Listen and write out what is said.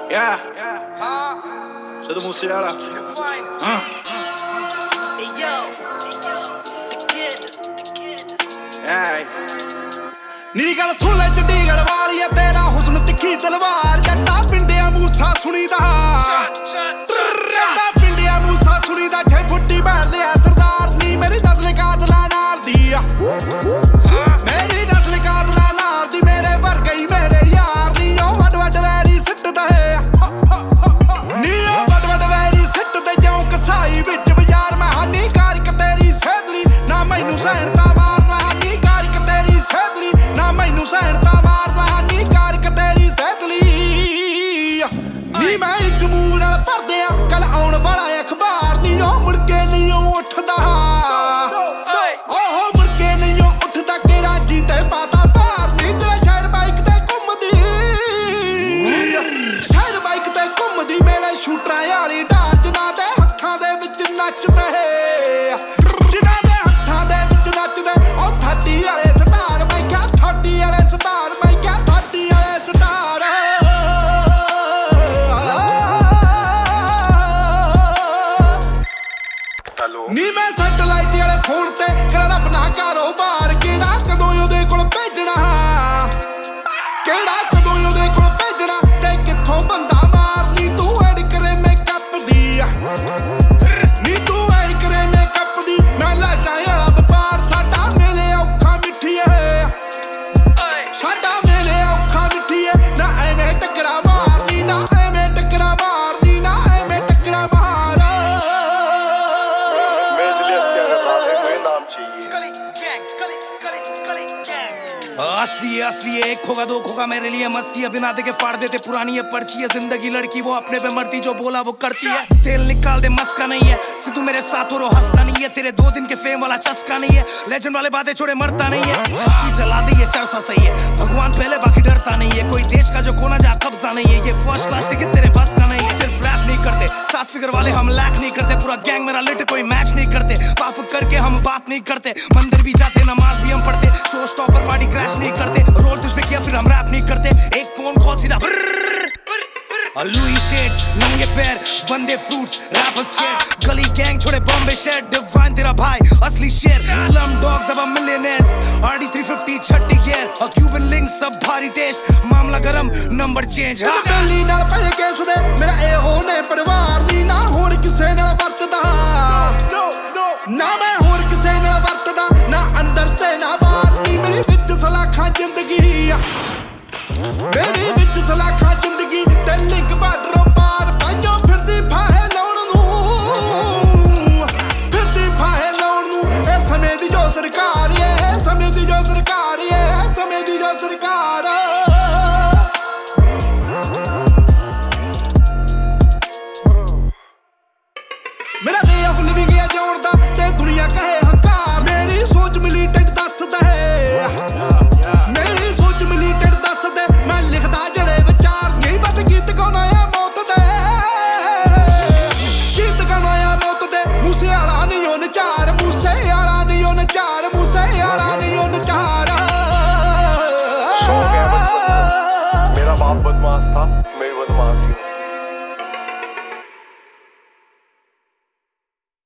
Yeah. Sido Musiala. ਨੀ ਗੱਲ ਸੁਣ ਲੈ ਚੰਡੀਗੜ੍ਹ ਵਾਲੀਆ ਤੇਰਾ ਹੁਸਨ ਤਿੱਖੀ ਤਲਵਾਰ ਜੱਟਾ ਪਿੰਡਿਆ ਮੂਸਾ ਸੁਣੀਦਾ ਜੱਟਾ ਪਿੰਡਿਆ ਮੂਸਾ ਸੁਣੀਦਾ ਛੇ ਫੁੱਟੀ ਬਹਿ ਲਿਆ ਸਰਦਾਰ ਨੀ ਮੇਰੀ ਨਸਲ ਕਾਤਲਾਂ ਨਾਲ ਦੀ ਆ ਮੇਰੀ ਨਸਲ ਕਾਤਲਾਂ ਨਾਲ ਦੀ ਮੇਰੇ ਵਰਗਾ ਹੀ ਮੇਰੇ ਯਾਰ ਨੀ ਉਹ ਵੱਡ ਵੱਡ ਵੈਰੀ ਸਿੱਟਦਾ ਹੈ ਨੀ ਉਹ ਵੱਡ ਵੱਡ ਵੈਰੀ ਸਿੱਟਦੇ ਜਿਉਂ ਕਸਾਈ ਵਿੱਚ ਬਾਜ਼ਾਰ ਮੈਂ ਹਾਨੀ ਕਾਰਿਕ ਤੇਰੀ ਸੈਦਲੀ ਨਾ ਮੈਨੂੰ ਸਹਿਣ ਤਾਂ ਮਾਰਨਾ ਹਾਨੀ ਕਾਰਿਕ ਤੇਰੀ ਸੈਦਲੀ ਨਾ ਮੈਨੂੰ ਸਹਿਣ ਤਾਂ ਮਾਰਨਾ ਹਾਨੀ ਕਾਰਿਕ ਤੇਰੀ ਸੈਦਲੀ ਨੀ ਮੈਂ ਇੱਕ ਮੂੰਹ ਨਾਲ ਭਰਦੇ ਆ ਕੱਲ ਆਉਣ ਵਾਲਾ ਅਖਬਾਰ ਨੀ ਉਹ ਮੁੜ ਕੇ ਨਹੀਂ ਉੱਠਦਾ ਉਹ ਮੁੜ ਕੇ ਨਹੀਂ ਉੱਠਦਾ ਕਿ ਰਾਜੀ ਤੇ ਪਾਤਾ ਭਾਰ ਨੀ ਤੇਰਾ ਸ਼ਹਿਰ ਬਾਈਕ ਤੇ ਘੁੰਮਦੀ ਸ਼ਹਿਰ ਬਾਈਕ ਤੇ ਘੁੰਮਦੀ ਮੇਰੇ ਸ਼ੂਟਰਾਂ ਵਾਲੀ ਢਾਲ ਜਿਨ੍ਹਾਂ ਦੇ ਹੱਥਾਂ ਦੇ ਵਿੱਚ ਨੱਚਦੇ ਜਿਨ੍ਹਾਂ ਦੇ ਹੱਥਾਂ ਦੇ ਵਿੱਚ ਨੱਚਦੇ ਉਹ ਥਾਟੀ ਵਾਲੇ ਸਟਾਰ ਮੈਂ ਕਿਹਾ ਥਾਟੀ ਵਾਲੇ ਸਟਾਰ ਮੈਂ ਕਿਹਾ ਥਾਟੀ ਵਾਲੇ ਸਟਾਰ ਨੀ ਮੈਂ ਸੈਟਲਾਈਟ ਵਾਲੇ ਫੋਨ ਤੇ ਕਰਾਂ ਆਪਣਾ ਕਾਰੋਬਾਰ ਕਿਹੜਾ ਕਦੋਂ ਉਹਦੇ ਕੋਲ ਭੇਜਣਾ ਕਿਹੜਾ ਕਦੋਂ ਉਹਦੇ ਕੋਲ ਭੇਜਣਾ ਤੇ ਕਿੱਥੋਂ ਬੰਦਾ ਮਾਰਨੀ ਤੂੰ ਐਡ ਕਰੇ ਮੇਕਅਪ ਦੀ ਨੀ ਤੂੰ ਐਡ ਕਰੇ ਮੇਕਅਪ ਦੀ ਮੈਂ ਲਾਸ਼ਾਂ ਵਾਲਾ ਵਪਾਰ ਸਾਡਾ ਮੇਲੇ ਔਖਾ ਮਿੱਠੀਏ ਸਾਡਾ ਮੇਲੇ ਔਖਾ ਮਿੱਠੀਏ ਨਾ ਐਵੇਂ ਟੱਕਰਾ ਮਾਰਨੀ ਨਾ ਐਵੇਂ ਟੱਕਰਾ ਮਾਰਨੀ ਨਾ ਐਵੇਂ ਟੱਕਰਾ ਮਾਰ असली है एक होगा दो होगा मेरे लिए मस्ती है बिना देखे फाड़ देते पुरानी है पर्ची है जिंदगी लड़की वो अपने पे मरती जो बोला वो करती है तेल निकाल दे मस्का नहीं है सिद्धू मेरे साथ और हंसता नहीं है तेरे 2 दिन के फेम वाला चस्का नहीं है लेजेंड वाले बातें छोड़े मरता नहीं है छक्की जला दी है चरसा सही है भगवान पहले बाकी डरता नहीं है कोई देश का जो कोना जहाँ कब्जा नहीं है ये फर्स्ट क्लास टिकट तेरे बस का नहीं है सिर्फ रैप नहीं करते 7 फिगर वाले हम लैक नहीं करते पूरा गैंग मेरा लिट कोई मैच नहीं करते पाप करके हम बात नहीं करते मंदिर भी जाते नमाज भी हम पढ़ते शो स्टॉपर पार्टी क्रैश नहीं करते रोल तुझ पे किया फिर हम रैप नहीं करते एक फोन कॉल सीधा लुई शेड्स नंगे पैर बंदे फ्रूट्स रैपर स्केयर गली गैंग छोड़े बॉम्बे शहर डिवाइन तेरा भाई असली शेर स्लम डॉग्स अब मिलियनेयर्स RD 350 छट्टी गियर और क्यूबन लिंक सब भारी टेस्ट मामला गरम नंबर चेंज बेली नाल पए केस दे मेरा एहो ने परिवार नी ना होण किसे नाल वरतदा ना मैं होण किसे नाल वरतदा ना अंदर ते ना बाहर नी मेरी विच सलाखा जिंदगी मेरी विच सलाखा जिंदगी ते लिंक बार्डर पार पाइयो फिरदी फाहे लाउण नूं फिरदी फाहे लाउण नूं ए समय दी जो सरकार ए समय दी जो सरकार ए समय दी जो सरकार मेरा वे ऑफ लिविंग है जोड़दा ते दुनिया कहे हंकार मेरी सोच मिलीटेंट दसदा है मेरी सोच मिलीटेंट दसदा मैं लिखदा जड़े विचार नहीं बस गीत गाना है मौत दे गीत गाना है मौत दे मूसे वाला नहीं ओ नचार मूसे वाला नहीं ओ नचार मूसे वाला नहीं ओ नचार मेरा बाप बदमाश था